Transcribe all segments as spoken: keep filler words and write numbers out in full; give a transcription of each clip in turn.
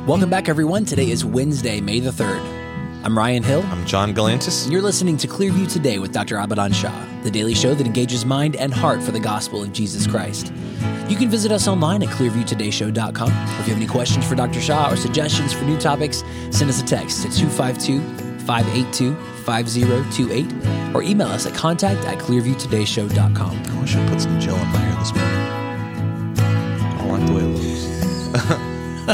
Welcome back, everyone. Today is Wednesday, May the third. I'm Ryan Hill. I'm John Galantis. And you're listening to Clearview Today with Doctor Abadan Shah, the daily show that engages mind and heart for the gospel of Jesus Christ. You can visit us online at clearview today show dot com. If you have any questions for Doctor Shah or suggestions for new topics, send us a text to two five two, five eight two, five zero two eight or email us at contact at clearview today show dot com. I wish I put some gel in my hair this morning. I don't like the way it looks.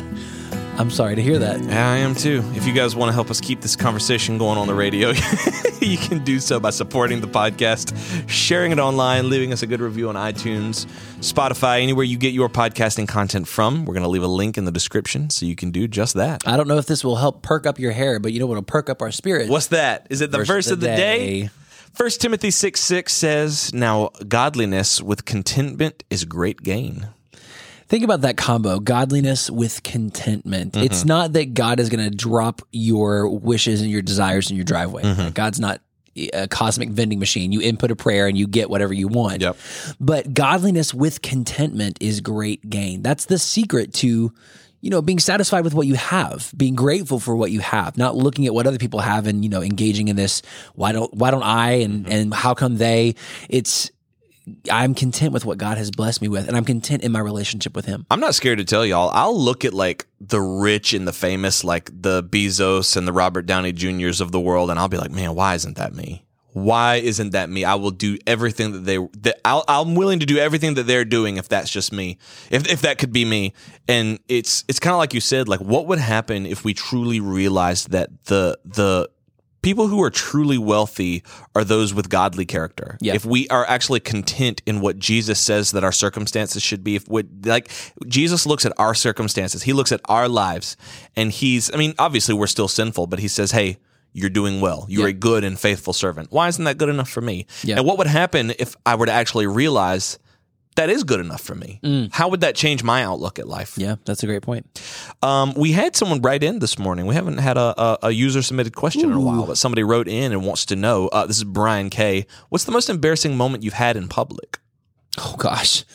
I'm sorry to hear that. Yeah, I am too. If you guys want to help us keep this conversation going on the radio, you can do so by supporting the podcast, sharing it online, leaving us a good review on iTunes, Spotify, anywhere you get your podcasting content from. We're going to leave a link in the description so you can do just that. I don't know if this will help perk up your hair, but you know what will perk up our spirit? What's that? Is it the verse, verse of the, the day? day? First Timothy six six says, "Now godliness with contentment is great gain." Think about that combo, godliness with contentment. Mm-hmm. It's not that God is going to drop your wishes and your desires in your driveway. Mm-hmm. God's not a cosmic vending machine. You input a prayer and you get whatever you want. Yep. But godliness with contentment is great gain. That's the secret to, you know, being satisfied with what you have, being grateful for what you have, not looking at what other people have and, you know, engaging in this, why don't why don't I and, mm-hmm. and how come they? It's I'm content with what God has blessed me with, and I'm content in my relationship with Him. I'm not scared to tell y'all. I'll look at like the rich and the famous, like the Bezos and the Robert Downey Juniors of the world, and I'll be like, man, why isn't that me? Why isn't that me? I will do everything that they. That I'll, I'm willing to do everything that they're doing if that's just me. If if that could be me, and it's it's kind of like you said, like what would happen if we truly realized that the the people who are truly wealthy are those with godly character. Yeah. If we are actually content in what Jesus says that our circumstances should be, if we, like Jesus looks at our circumstances, he looks at our lives, and he's, I mean, obviously we're still sinful, but he says, hey, you're doing well. You're yeah. a good and faithful servant. Why isn't that good enough for me? Yeah. And what would happen if I were to actually realize that is good enough for me? Mm. How would that change my outlook at life? Yeah, that's a great point. Um, we had someone write in this morning. We haven't had a, a, a user-submitted question Ooh. in a while, but somebody wrote in and wants to know, uh, this is Brian K., what's the most embarrassing moment you've had in public? Oh, gosh.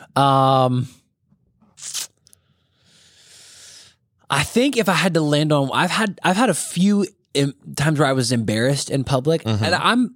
Um, I think if I had to land on, I've had I've had a few em- times where I was embarrassed in public, mm-hmm. and I'm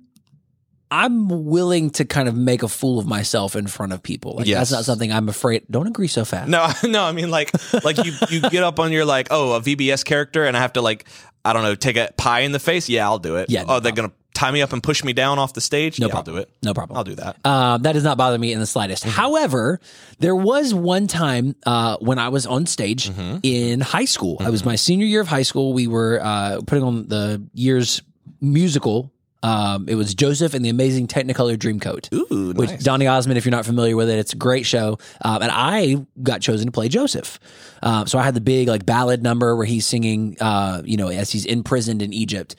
I'm willing to kind of make a fool of myself in front of people. Like, yes. That's not something I'm afraid. Don't agree so fast. No, no. I mean, like, like you, you get up on your like, oh, a V B S character, and I have to like, I don't know, take a pie in the face. Yeah, I'll do it. Yeah. No oh, they're gonna tie me up and push me down off the stage. No yeah, problem. I'll do it. No problem. I'll do that. Uh, that does not bother me in the slightest. Mm-hmm. However, there was one time uh, when I was on stage mm-hmm. in high school. Mm-hmm. It was my senior year of high school. We were uh, putting on the year's musical. Um, it was Joseph and the Amazing Technicolor Dreamcoat, Ooh, which nice. Donny Osmond, if you're not familiar with it, it's a great show. Um, and I got chosen to play Joseph. Um, so I had the big like ballad number where he's singing, uh, you know, as he's imprisoned in Egypt.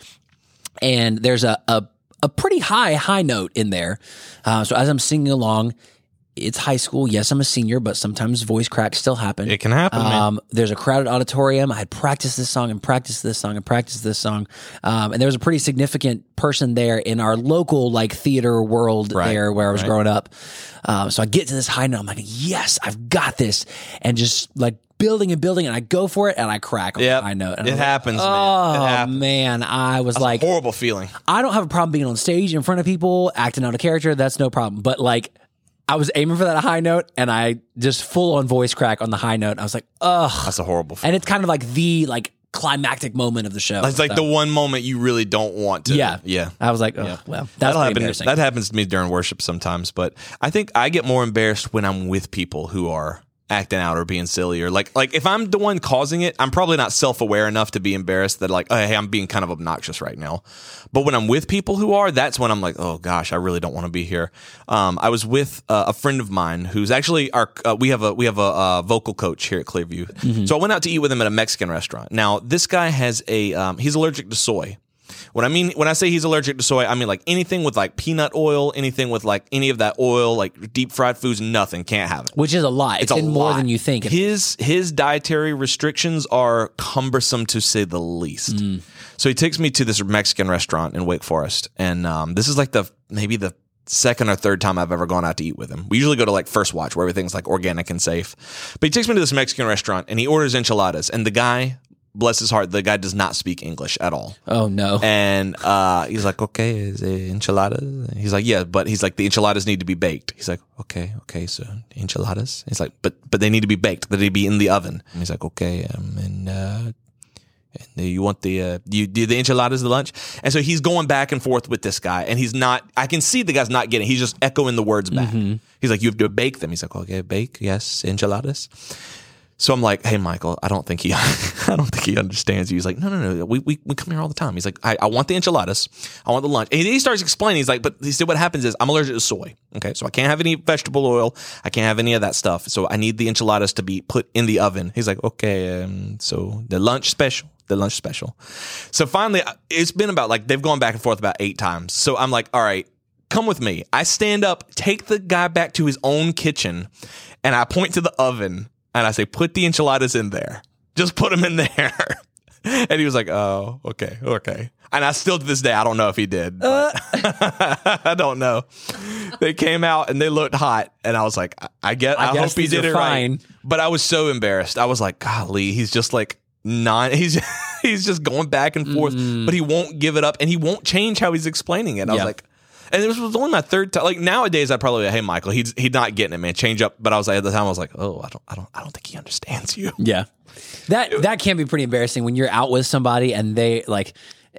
And there's a a, a pretty high high note in there. Uh, so as I'm singing along, it's high school. Yes, I'm a senior, but sometimes voice cracks still happen. It can happen, um, man. There's a crowded auditorium. I had practiced this song and practiced this song and practiced this song. Um, and there was a pretty significant person there in our local like theater world right, there where I was right. growing up. Um, so I get to this high note. I'm like, yes, I've got this. And just like building and building, and I go for it, and I crack on yep. the high note. And it like, happens, oh, man. It happens. man. I was That's like, a horrible feeling. I don't have a problem being on stage in front of people, acting out a character. That's no problem. But like, I was aiming for that high note, and I just full on voice crack on the high note. I was like, ugh. That's a horrible feeling. And it's kind of like the like climactic moment of the show. It's like so. the one moment you really don't want to. Yeah. Yeah. I was like, oh, yeah. well, that's That'll happen. embarrassing. That happens to me during worship sometimes, but I think I get more embarrassed when I'm with people who are acting out or being silly, or like like if I'm the one causing it, I'm probably not self-aware enough to be embarrassed that like, oh, hey, I'm being kind of obnoxious right now. But when I'm with people who are, that's when I'm like, oh gosh, I really don't want to be here. Um, I was with uh, a friend of mine who's actually our uh, we have a we have a uh, vocal coach here at Clearview. Mm-hmm. So I went out to eat with him at a Mexican restaurant. Now this guy has a um, he's allergic to soy. When I mean when I say he's allergic to soy, I mean like anything with like peanut oil, anything with like any of that oil, like deep fried foods, nothing, can't have it. Which is a lot. It's, it's a in more lot. than you think. His his dietary restrictions are cumbersome to say the least. Mm. So he takes me to this Mexican restaurant in Wake Forest, and um, this is like the maybe the second or third time I've ever gone out to eat with him. We usually go to like First Watch where everything's like organic and safe. But he takes me to this Mexican restaurant and he orders enchiladas. And the guy, bless his heart, the guy does not speak English at all. Oh, no. And uh, he's like, okay, is it enchiladas? He's like, yeah, but he's like, the enchiladas need to be baked. He's like, okay, okay, so enchiladas? He's like, but but they need to be baked. They need to be in the oven. And he's like, okay, um, and uh, and you want the uh, you do the enchiladas the lunch? And so he's going back and forth with this guy, and he's not. I can see the guy's not getting. He's just echoing the words back. Mm-hmm. He's like, you have to bake them. He's like, okay, bake, yes, enchiladas. So I'm like, hey, Michael, I don't think he, I don't think he understands you. He's like, no, no, no, we we, we come here all the time. He's like, I, I want the enchiladas, I want the lunch. And he starts explaining. He's like, but he said, what happens is I'm allergic to soy. Okay, so I can't have any vegetable oil. I can't have any of that stuff. So I need the enchiladas to be put in the oven. He's like, okay, um, so the lunch special. The lunch special. So finally, it's been about like, they've gone back and forth about eight times. So I'm like, all right, come with me. I stand up, take the guy back to his own kitchen, and I point to the oven, and I say, put the enchiladas in there. Just put them in there. And he was like, oh, okay, okay. And I still, to this day, I don't know if he did. But uh. I don't know. They came out, and they looked hot, and I was like, I, I get, I, I hope he did it fine. Right. But I was so embarrassed. I was like, golly, he's just like, non he's he's just going back and forth, mm. but he won't give it up and he won't change how he's explaining it. I yeah. was like, and it was, was only my third time. Like nowadays, I'd probably be like, hey, Michael, he's he's not getting it, man. Change up. But I was like, at the time, I was like, oh, I don't, I don't, I don't think he understands you. Yeah, that that can be pretty embarrassing when you're out with somebody and they like.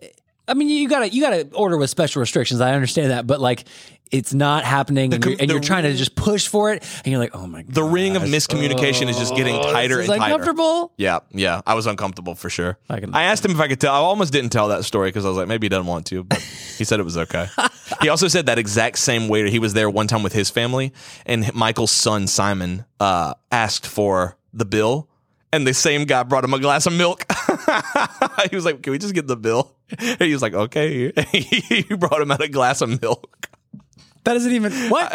I mean, you gotta you gotta order with special restrictions. I understand that, but like. It's not happening, and, the, you're, and the, you're trying to just push for it, and you're like, "Oh my god!" The ring of miscommunication oh, is just getting tighter and tighter. Uncomfortable? Yeah, yeah. I was uncomfortable for sure. I, can, I asked him if I could tell. I almost didn't tell that story because I was like, maybe he doesn't want to, but he said it was okay. He also said that exact same waiter. He was there one time with his family, and Michael's son Simon uh, asked for the bill, and the same guy brought him a glass of milk. He was like, "Can we just get the bill?" And he was like, "Okay." He brought him out a glass of milk. That isn't even what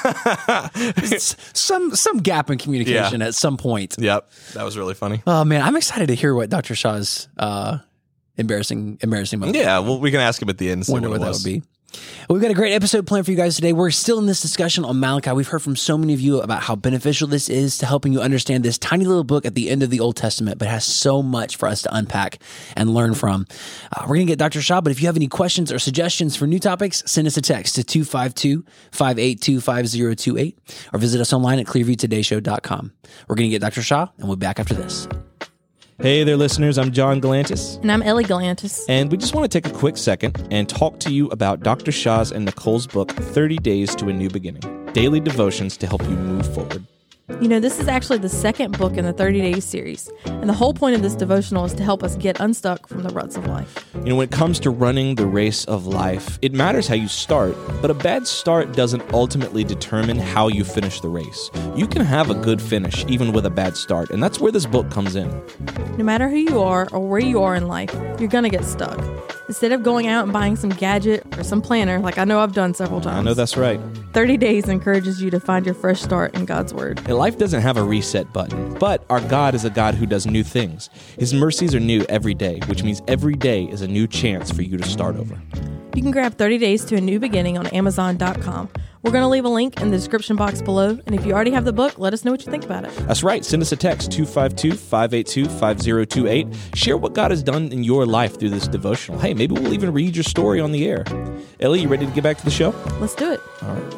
some some gap in communication yeah. at some point. Yep, that was really funny. Oh man, I'm excited to hear what Doctor Shaw's uh, embarrassing embarrassing moment. Yeah, well, we can ask him at the end. And see Wonder what, what it that would be. Well, we've got a great episode planned for you guys today. We're still in this discussion on Malachi. We've heard from so many of you about how beneficial this is to helping you understand this tiny little book at the end of the Old Testament, but has so much for us to unpack and learn from. Uh, we're going to get Doctor Shaw, but if you have any questions or suggestions for new topics, send us a text to two five two, five eight two, five zero two eight or visit us online at clearview today show dot com. We're going to get Doctor Shaw, and we'll be back after this. Hey there, listeners. I'm John Galantis. And I'm Ellie Galantis. And we just want to take a quick second and talk to you about Doctor Shaw's and Nicole's book, thirty days to a New Beginning, daily devotions to help you move forward. You know, this is actually the second book in the thirty days series, and the whole point of this devotional is to help us get unstuck from the ruts of life. You know, when it comes to running the race of life, it matters how you start, but a bad start doesn't ultimately determine how you finish the race. You can have a good finish even with a bad start, and that's where this book comes in. No matter who you are or where you are in life, you're going to get stuck. Instead of going out and buying some gadget or some planner, like I know I've done several times. I know that's right. thirty days encourages you to find your fresh start in God's Word. And life doesn't have a reset button, but our God is a God who does new things. His mercies are new every day, which means every day is a new chance for you to start over. You can grab thirty days to a New Beginning on amazon dot com. We're going to leave a link in the description box below, and if you already have the book, let us know what you think about it. That's right. Send us a text, two five two, five eight two, five zero two eight. Share what God has done in your life through this devotional. Hey, maybe we'll even read your story on the air. Ellie, you ready to get back to the show? Let's do it. All right.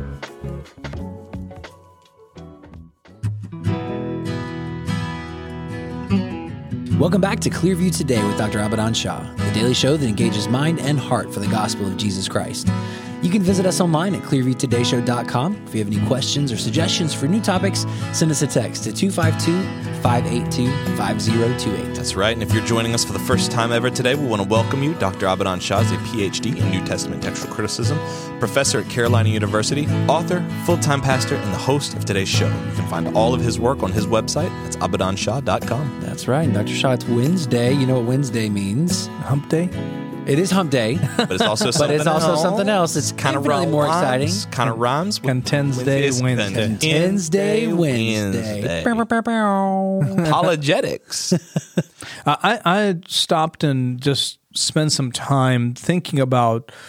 Welcome back to Clearview Today with Doctor Abadan Shah, the daily show that engages mind and heart for the gospel of Jesus Christ. You can visit us online at clearview today show dot com. If you have any questions or suggestions for new topics, send us a text to two five two, five eight two, five zero two eight. That's right. And if you're joining us for the first time ever today, we want to welcome you. Doctor Abadan Shah is a P H D in New Testament textual criticism, professor at Carolina University, author, full-time pastor, and the host of today's show. You can find all of his work on his website. That's abadan shah dot com. That's right. Doctor Shah, it's Wednesday. You know what Wednesday means? Hump day? It is hump day. But it's also something But it's also else. something else. It's kind of really more exciting. Kind of rhymes. Contends Day Wednesday. Contends Day Wednesday. Apologetics. I, I stopped and just spent some time thinking about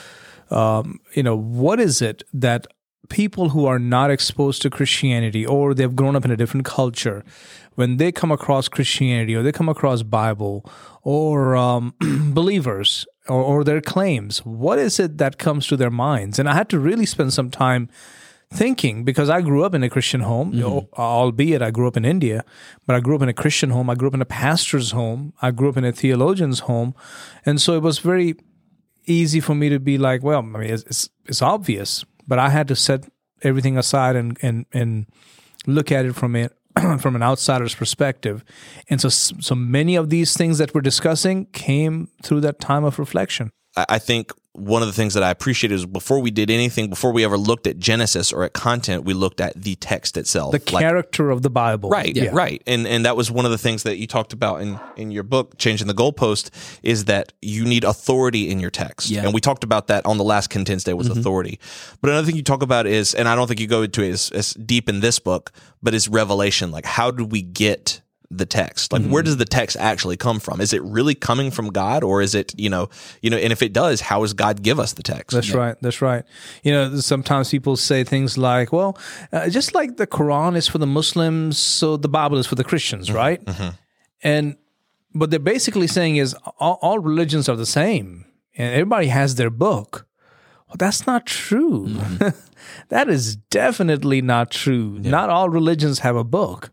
um, you know, what is it that people who are not exposed to Christianity or they've grown up in a different culture, when they come across Christianity or they come across Bible or um, believers or, or their claims, what is it that comes to their minds? And I had to really spend some time thinking, because I grew up in a Christian home, mm-hmm. you know, albeit I grew up in India, but I grew up in a Christian home. I grew up in a pastor's home. I grew up in a theologian's home. And so it was very easy for me to be like, well, I mean, it's, it's, it's obvious, but I had to set everything aside and, and, and look at it from it from an outsider's perspective. And so, so many of these things that we're discussing came through that time of reflection. I think one of the things that I appreciated is before we did anything, before we ever looked at Genesis or at content, we looked at the text itself. The like, character of the Bible. Right, yeah. right. And and that was one of the things that you talked about in, in your book, Changing the Goalpost, is that you need authority in your text. Yeah. And we talked about that on the last Contends Day was mm-hmm. authority. But another thing you talk about is, and I don't think you go into it as, as deep in this book, but is revelation. Like, how do we get the text? Like, mm-hmm. where does the text actually come from? Is it really coming from God, or is it, you know, you know, and if it does, how does God give us the text? That's yeah. right. That's right. You know, sometimes people say things like, well, uh, just like the Quran is for the Muslims, so the Bible is for the Christians, mm-hmm. right? Mm-hmm. And what they're basically saying is all, all religions are the same and everybody has their book. Well, that's not true. Mm-hmm. That is definitely not true. Yeah. Not all religions have a book.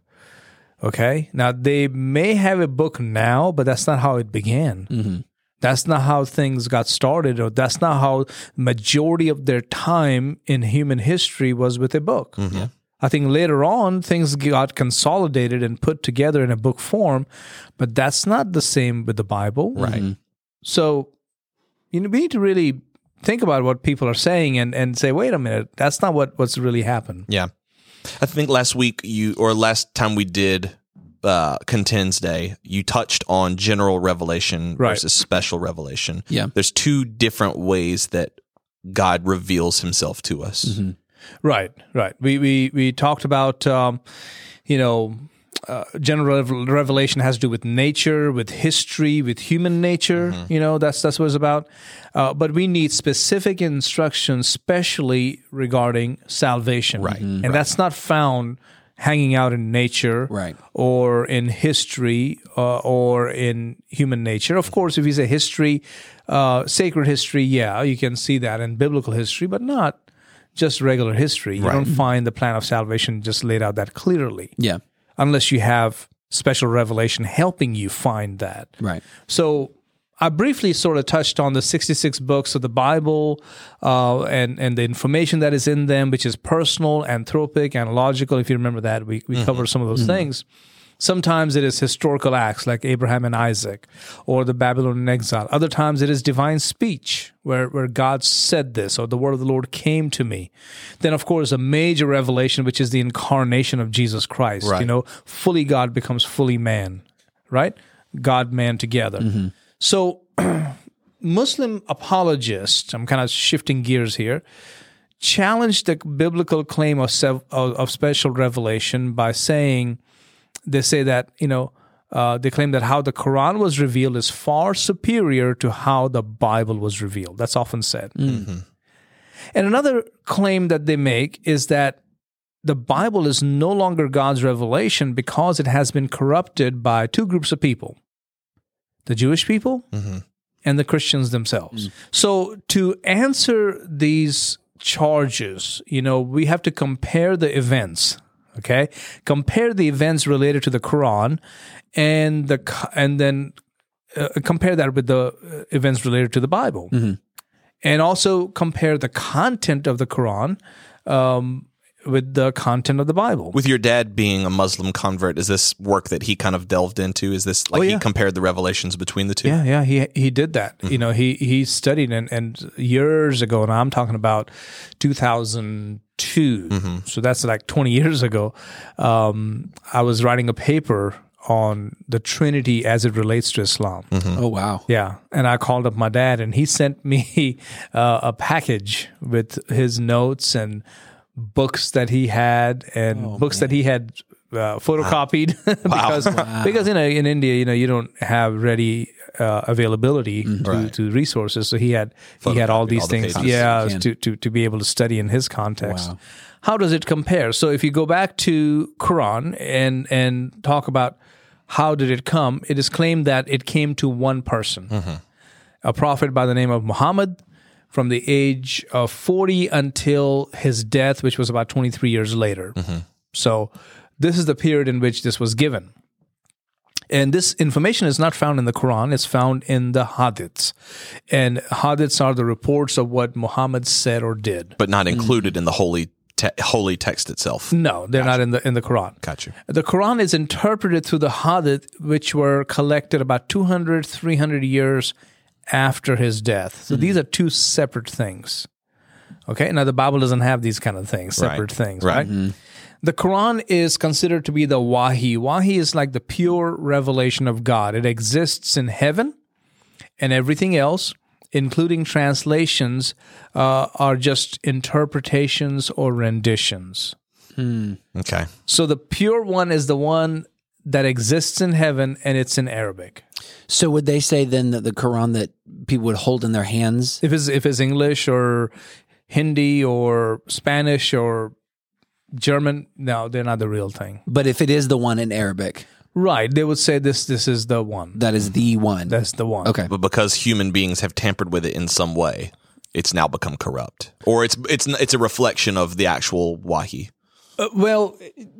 Okay. Now, they may have a book now, but that's not how it began. Mm-hmm. That's not how things got started, or that's not how majority of their time in human history was with a book. Mm-hmm. Yeah. I think later on, things got consolidated and put together in a book form, but that's not the same with the Bible. Right. Mm-hmm. So, you know, we need to really think about what people are saying and, and say, wait a minute, that's not what, what's really happened. Yeah. I think last week you, or last time we did uh, Contends Day, you touched on general revelation right. versus special revelation. Yeah. There's two different ways that God reveals himself to us. Mm-hmm. Right, right. We we we talked about, um, you know, uh, general revelation has to do with nature, with history, with human nature. Mm-hmm. You know, that's that's what it's about. Uh, but we need specific instructions, especially regarding salvation. Right. Mm-hmm. And right. that's not found hanging out in nature right. or in history uh, or in human nature. Of course, if you say history, uh, sacred history, yeah, you can see that in biblical history, but not just regular history. You right. don't find the plan of salvation just laid out that clearly. Yeah. Unless you have special revelation helping you find that. Right. So I briefly sort of touched on the sixty-six books of the Bible uh, and, and the information that is in them, which is personal, anthropic, analogical. If you remember that, we, we mm-hmm. covered some of those mm-hmm. things. Sometimes it is historical acts like Abraham and Isaac or the Babylonian exile. Other times it is divine speech where, where God said this or the word of the Lord came to me. Then, of course, a major revelation, which is the incarnation of Jesus Christ. Right. You know, fully God becomes fully man, right? God, man together. Mm-hmm. So Muslim apologists, I'm kind of shifting gears here, challenge the biblical claim of, of, of special revelation by saying, they say that, you know, uh, they claim that how the Quran was revealed is far superior to how the Bible was revealed. That's often said. Mm-hmm. And another claim that they make is that the Bible is no longer God's revelation because it has been corrupted by two groups of people, the Jewish people mm-hmm. and the Christians themselves. Mm. So to answer these charges, you know, we have to compare the events. Okay, compare the events related to the Quran, and the and then uh, compare that with the events related to the Bible, mm-hmm. and also compare the content of the Quran um, with the content of the Bible. With your dad being a Muslim convert, is this work that he kind of delved into? Is this like oh, yeah. he compared the revelations between the two? Yeah, yeah, he he did that. Mm-hmm. You know, he he studied and, and years ago, and I'm talking about two thousand two. Mm-hmm. So that's like twenty years ago. Um, I was writing a paper on the Trinity as it relates to Islam. Mm-hmm. Oh, wow. Yeah. And I called up my dad, and he sent me uh, a package with his notes and books that he had and oh, books man. that he had uh, photocopied because because you know in India you know you don't have ready uh, availability to, Right. to resources, so he had he had all Photocopied these all the things, pages. yeah, You can. to, to to be able to study in his context. Wow. How does it compare? So if you go back to Quran and and talk about how did it come, it is claimed that it came to one person, a prophet by the name of Muhammad, from the age of forty until his death, which was about twenty-three years later. So this is the period in which this was given. And this information is not found in the Quran, it's found in the Hadiths. And Hadiths are the reports of what Muhammad said or did. But not included in the holy te- holy text itself. No, they're not in the in the Quran. Got you. The Quran is interpreted through the Hadith, which were collected about two hundred, three hundred years after his death. So these are two separate things. Okay, now the Bible doesn't have these kind of things, separate Right. things, Right. right? The Quran is considered to be the Wahi. Wahi is like the pure revelation of God. It exists in heaven, and everything else, including translations, uh, are just interpretations or renditions. Okay. So the pure one is the one that exists in heaven, and it's in Arabic. So would they say then that the Quran that people would hold in their hands? If it's if it's English or Hindi or Spanish or German, no, they're not the real thing. But if it is the one in Arabic, Right. They would say this this is the one. that is the one. That's the one. Okay. But because human beings have tampered with it in some way, it's now become corrupt, or it's it's it's a reflection of the actual Wahi. Uh, well,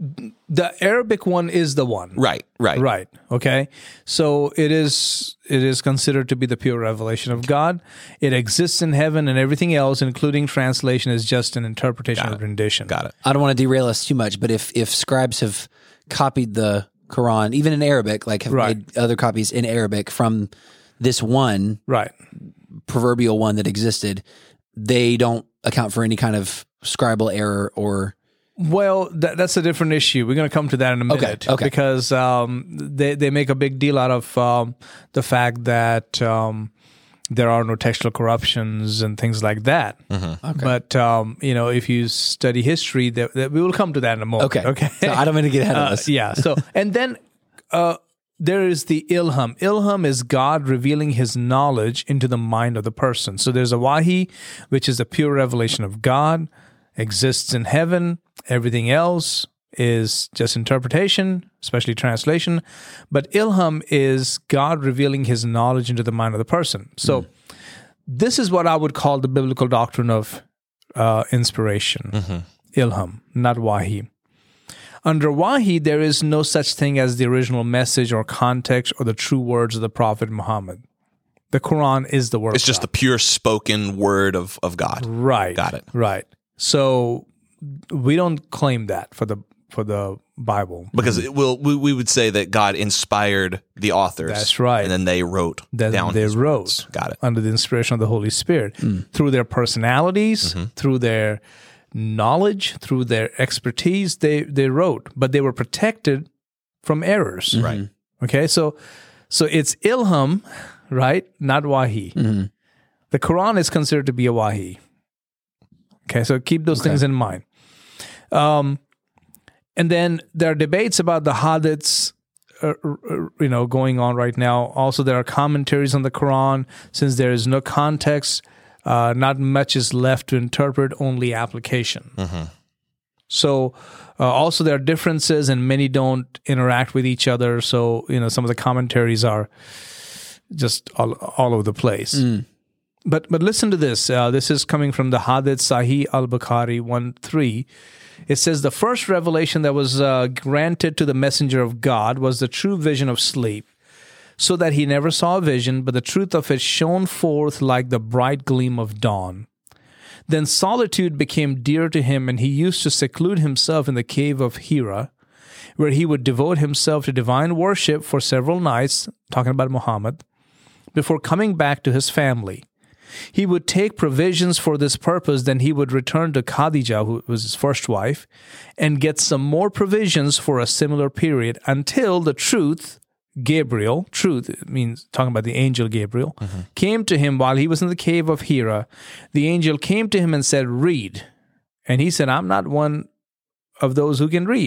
the Arabic one is the one. Right. Right. Right. Okay. So it is it is considered to be the pure revelation of God. It exists in heaven, and everything else, including translation, is just an interpretation of rendition. Got it. I don't want to derail us too much, but if if scribes have copied the Quran, even in Arabic, like have Right. made other copies in Arabic from this one Right. proverbial one that existed, they don't account for any kind of scribal error or Well, that, that's a different issue. We're going to come to that in a Okay, minute. okay. Because um, they, they make a big deal out of um, the fact that um, there are no textual corruptions and things like that. But, um, you know, if you study history, that, that we will come to that in a moment. okay. Okay. So I don't mean to get ahead of Uh, us. yeah. So, and then uh, there is the ilham. Ilham is God revealing his knowledge into the mind of the person. So there's a wahi, which is a pure revelation of God, exists in heaven. Everything else is just interpretation, especially translation. But ilham is God revealing his knowledge into the mind of the person. So this is what I would call the biblical doctrine of uh, inspiration. Ilham, not wahi. Under wahi, there is no such thing as the original message or context or the true words of the Prophet Muhammad. The Quran is the word It's of just God. the pure spoken word of, of God. Right. Got it. Right. So we don't claim that for the for the Bible. Because it will, we, we would say that God inspired the authors. That's right. And then they wrote That down they his wrote words. Got it. under the inspiration of the Holy Spirit through their personalities, through their knowledge, through their expertise. They they wrote, but they were protected from errors. Right. Okay, so so it's ilham, right? Not wahi. The Quran is considered to be a wahi. Okay, so keep those things in mind. Um, and then there are debates about the hadiths, uh, uh, you know, going on right now. Also, there are commentaries on the Quran. Since there is no context, uh, not much is left to interpret, only application. So, uh, also there are differences, and many don't interact with each other. So, you know, some of the commentaries are just all, all over the place. But but listen to this. Uh, this is coming from the Hadith Sahih al-Bukhari one three. It says, the first revelation that was uh, granted to the messenger of God was the true vision of sleep, so that he never saw a vision, but the truth of it shone forth like the bright gleam of dawn. Then solitude became dear to him, and he used to seclude himself in the cave of Hira, where he would devote himself to divine worship for several nights, talking about Muhammad, before coming back to his family. He would take provisions for this purpose, then he would return to Khadijah, who was his first wife, and get some more provisions for a similar period until the truth, Gabriel, truth it means talking about the angel Gabriel, came to him while he was in the cave of Hira. The angel came to him and said, read. And he said, I'm not one of those who can read.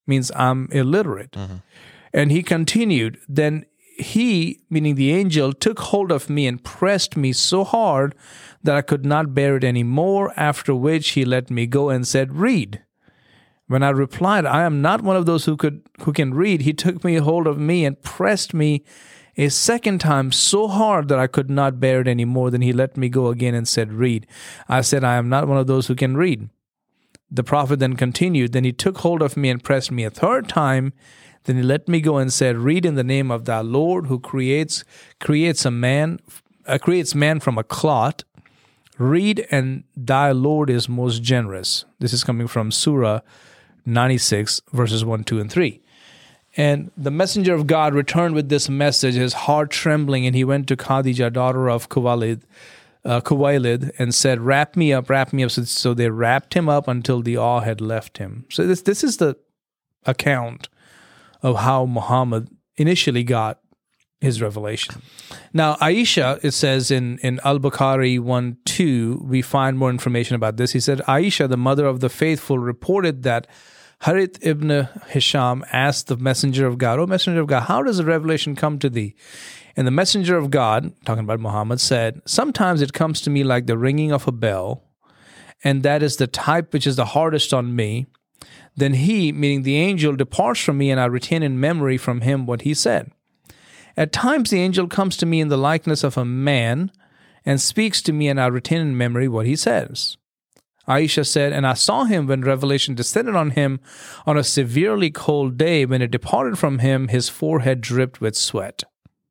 means I'm illiterate. Mm-hmm. And he continued, then he, meaning the angel, took hold of me and pressed me so hard that I could not bear it any more, after which he let me go and said, read. When I replied, I am not one of those who could who can read, he took me hold of me and pressed me a second time so hard that I could not bear it any more. Then he let me go again and said, read. I said, I am not one of those who can read. The prophet then continued, then he took hold of me and pressed me a third time. Then he let me go and said, read in the name of thy Lord, who creates creates a man, uh, creates man from a clot. Read, and thy Lord is most generous. This is coming from Surah ninety-six, verses one, two, and three. And the messenger of God returned with this message, his heart trembling, and he went to Khadijah, daughter of Khuwailid, uh, Khuwailid, and said, wrap me up, wrap me up. So, so they wrapped him up until the awe had left him. So this this is the account of how Muhammad initially got his revelation. Now, Aisha, it says in, in Al-Bukhari one two, we find more information about this. He said, Aisha, the mother of the faithful, reported that Harith ibn Hisham asked the messenger of God, O messenger of God, how does the revelation come to thee? And the messenger of God, talking about Muhammad, said, sometimes it comes to me like the ringing of a bell, and that is the type which is the hardest on me. Then he, meaning the angel, departs from me, and I retain in memory from him what he said. At times the angel comes to me in the likeness of a man and speaks to me, and I retain in memory what he says. Aisha said, and I saw him when revelation descended on him on a severely cold day. When it departed from him, his forehead dripped with sweat.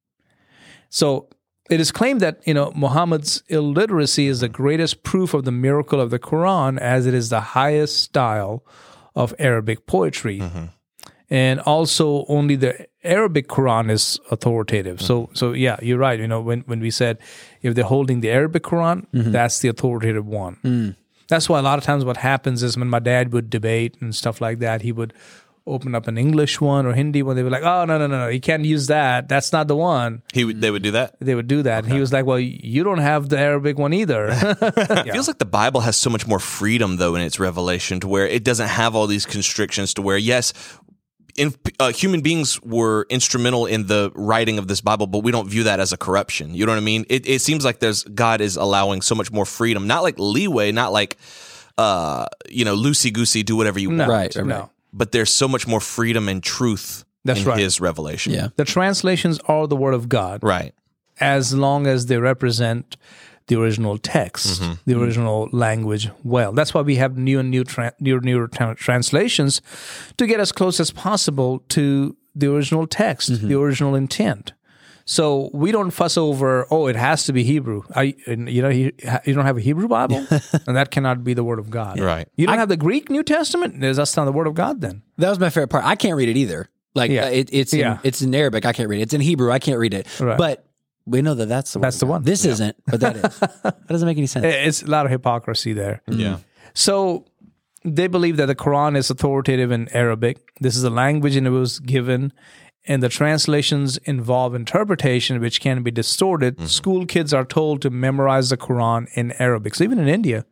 So it is claimed that, you know, Muhammad's illiteracy is the greatest proof of the miracle of the Quran, as it is the highest style of Arabic poetry. Mm-hmm. And also only the Arabic Quran is authoritative. Mm-hmm. So, so yeah, you're right. You know, when, when we said if they're holding the Arabic Quran, mm-hmm. that's the authoritative one. Mm. That's why a lot of times what happens is when my dad would debate and stuff like that, he would open up an English one or Hindi one. They were like, oh, no, no, no, no, you can't use that. That's not the one. He would, they would do that? They would do that. Okay. And he was like, well, you don't have the Arabic one either. It yeah. feels like the Bible has so much more freedom, though, in its revelation, to where it doesn't have all these constrictions, to where, yes, in, uh, human beings were instrumental in the writing of this Bible, but we don't view that as a corruption. You know what I mean? It, it seems like there's God is allowing so much more freedom, not like leeway, not like, uh, you know, loosey-goosey, do whatever you no, want. Right, right, no. right. But there's so much more freedom and truth That's in right. his revelation. Yeah. The translations are the word of God. Right. As long as they represent the original text, mm-hmm. the original mm-hmm. language well. That's why we have new and new, tra- new, new tra- translations to get as close as possible to the original text, mm-hmm. the original intent. So we don't fuss over, oh, it has to be Hebrew. I, you know, you, you don't have a Hebrew Bible, and that cannot be the Word of God. Right. You don't I, have the Greek New Testament? That's not the Word of God then. That was my favorite part. I can't read it either. Like, yeah. uh, it, it's, yeah. in, it's in Arabic. I can't read it. It's in Hebrew. I can't read it. Right. But we know that that's the one. That's the one. This yeah. isn't, but that is. That doesn't make any sense. It's a lot of hypocrisy there. Yeah. So they believe that the Quran is authoritative in Arabic. This is the language and it was given, and the translations involve interpretation, which can be distorted. Mm-hmm. School kids are told to memorize the Quran in Arabic. So even in India,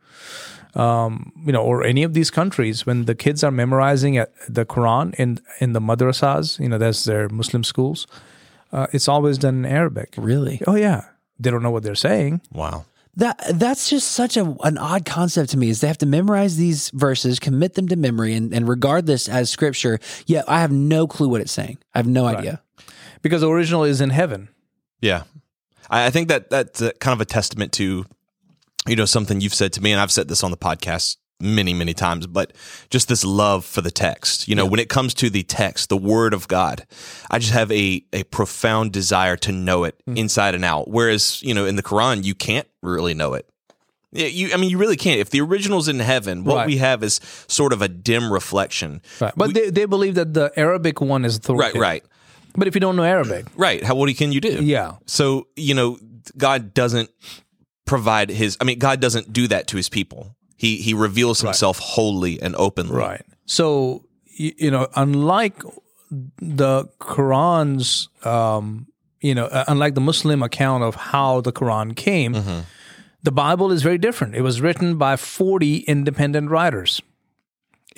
um, you know, or any of these countries, when the kids are memorizing the Quran in in the madrasas, you know, that's their Muslim schools, uh, it's always done in Arabic. Really? Oh yeah. They don't know what they're saying. Wow. That that's just such a an odd concept to me, is they have to memorize these verses, commit them to memory, and, and regard this as scripture, yet I have no clue what it's saying. I have no right. idea. Because the original is in heaven. Yeah. I, I think that that's a, kind of a testament to, you know, something you've said to me, and I've said this on the podcast many, many times, but just this love for the text. You know, yeah. when it comes to the text, the Word of God, I just have a, a profound desire to know it mm. inside and out. Whereas, you know, in the Quran, you can't really know it. You, I mean, you really can't. If the original's in heaven, what right. we have is sort of a dim reflection. Right. But we, they, they believe that the Arabic one is authoritative. Right, right. But if you don't know Arabic. Right. How, what can you do? Yeah. So, you know, God doesn't provide his, I mean, God doesn't do that to his people. He he reveals himself right. wholly and openly. Right. So, you, you know, unlike the Quran's, um, you know, uh, unlike the Muslim account of how the Quran came, mm-hmm. the Bible is very different. It was written by forty independent writers.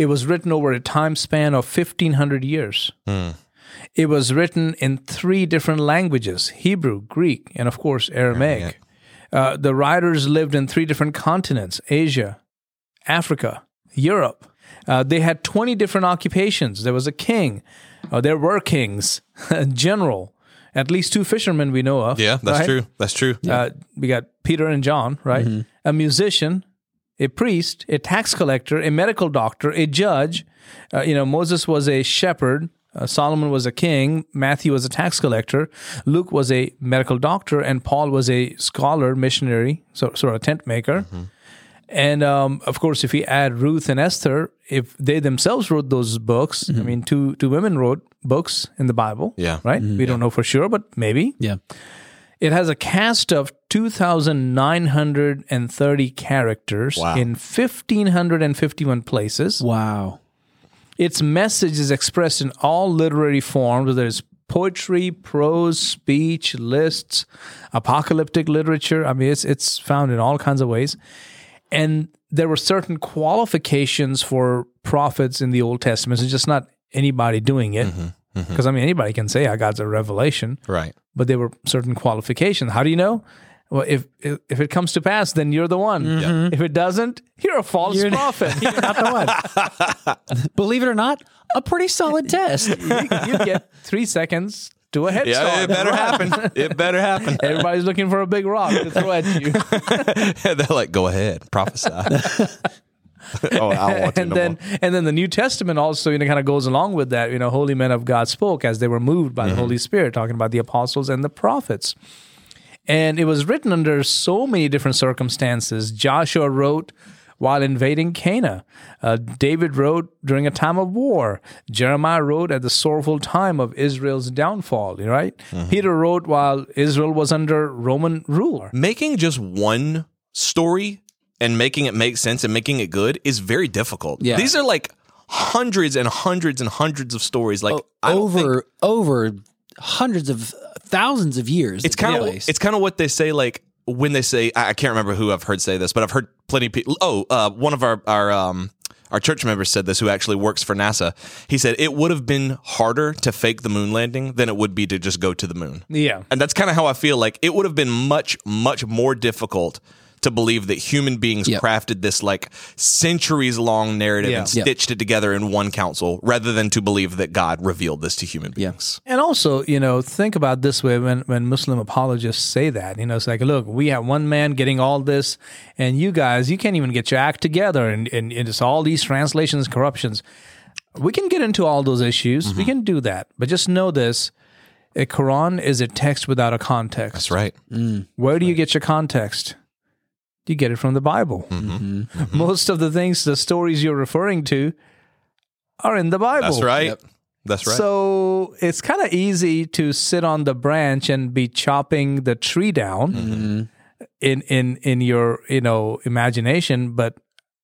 It was written over a time span of fifteen hundred years. Mm. It was written in three different languages, Hebrew, Greek, and of course, Aramaic. Uh, the writers lived in three different continents, Asia, Africa, Europe. Uh, they had twenty different occupations. There was a king. Uh, there were kings, a general, at least two fishermen we know of. Yeah, that's right? true. That's true. Uh, we got Peter and John, right? Mm-hmm. A musician, a priest, a tax collector, a medical doctor, a judge. Uh, you know, Moses was a shepherd. Uh, Solomon was a king. Matthew was a tax collector. Luke was a medical doctor. And Paul was a scholar, missionary, so, sort of tent maker. Mm-hmm. And, um, of course, if we add Ruth and Esther, if they themselves wrote those books, Mm-hmm. I mean, two two women wrote books in the Bible, Yeah. right? We don't know for sure, but maybe. Yeah. It has a cast of two thousand nine hundred thirty characters Wow. in one thousand five hundred fifty-one places. Wow. Its message is expressed in all literary forms, whether it's poetry, prose, speech, lists, apocalyptic literature. I mean, it's it's found in all kinds of ways. And there were certain qualifications for prophets in the Old Testament. It's just not anybody doing it. Because, I mean, anybody can say, I got a revelation. Right. But there were certain qualifications. How do you know? Well, if if, if it comes to pass, then you're the one. If it doesn't, you're a false You're- prophet. You're not the one. Believe it or not, a pretty solid test. you, you get three seconds to a head Yeah, start. it better happen. It better happen. Everybody's looking for a big rock to throw at you. They're like, go ahead, prophesy. oh, I don't want to and no then more. and then the New Testament also, you know, kind of goes along with that. You know, holy men of God spoke as they were moved by the Holy Spirit, talking about the apostles and the prophets. And it was written under so many different circumstances. Joshua wrote while invading Canaan. Uh, David wrote during a time of war. Jeremiah wrote at the sorrowful time of Israel's downfall, right? Peter wrote while Israel was under Roman rule. Making just one story and making it make sense and making it good is very difficult. Yeah. These are like hundreds and hundreds and hundreds of stories. Like I don't think- over over hundreds of thousands of years. it's kind of it's kind of what they say. Like when they say, I I can't remember who I've heard say this, but I've heard plenty of people. Oh, uh, one of our our um, our church members said this, who actually works for NASA. He said it would have been harder to fake the moon landing than it would be to just go to the moon. Yeah. And that's kind of how I feel. Like it would have been much, much more difficult to believe that human beings Yep. crafted this like centuries long narrative Yeah. and Yep. stitched it together in one council, rather than to believe that God revealed this to human beings. And also, you know, think about this way when, when Muslim apologists say that. You know, it's like, look, we have one man getting all this, and you guys, you can't even get your act together, and, and, and it's all these translations, corruptions. We can get into all those issues. We can do that. But just know this, a Quran is a text without a context. That's right. Where do you get your context? You get it from the Bible. Mm-hmm. Most of the things, the stories you're referring to are in the Bible. That's right. Yep. That's right. So it's kind of easy to sit on the branch and be chopping the tree down Mm-hmm. in, in, in your, you know, imagination, but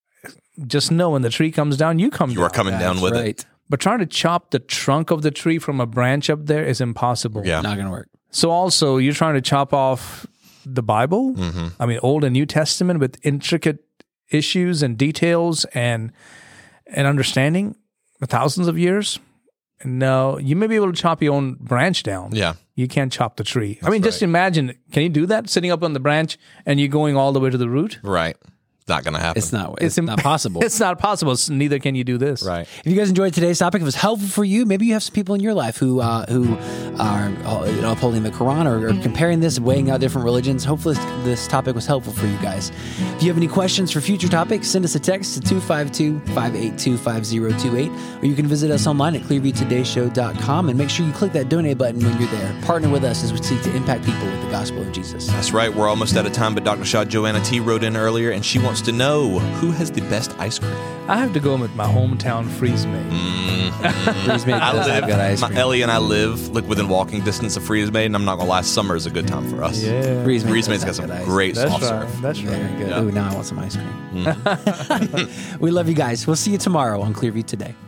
just know when the tree comes down, you come you down. are coming down with right. it. But trying to chop the trunk of the tree from a branch up there is impossible. Yeah. Not gonna work. So also, you're trying to chop off the Bible, Mm-hmm. I mean, Old and New Testament with intricate issues and details and and understanding for thousands of years. No, you may be able to chop your own branch down. Yeah. You can't chop the tree. I mean, just right. imagine, can you do that? Sitting up on the branch and you going all the way to the root? Right. Not going to happen. It's not. It's, im- not possible. It's not possible. So neither can you do this. Right. If you guys enjoyed today's topic, if it was helpful for you, maybe you have some people in your life who uh, who are uh, you know, upholding the Quran or, or comparing this, weighing out different religions. Hopefully, this, this topic was helpful for you guys. If you have any questions for future topics, send us a text to two five two, five eight two, five zero two eight, or you can visit us online at clearview today show dot com and make sure you click that donate button when you're there. Partner with us as we seek to impact people with the gospel of Jesus. That's right. We're almost out of time, but Doctor Shaw Joanna T wrote in earlier, and she wants to know who has the best ice cream. I have to go with my hometown freeze made. Freeze Made I does have live, good ice my, cream. Ellie and I live like within walking distance of Freeze Made, and I'm not gonna lie, summer is a good time for us. Yeah. Freeze Made Freeze does Made's got have some good ice great That's soft right. serve. That's right. Very good. Yeah. Ooh, now I want some ice cream. We love you guys. We'll see you tomorrow on Clearview Today.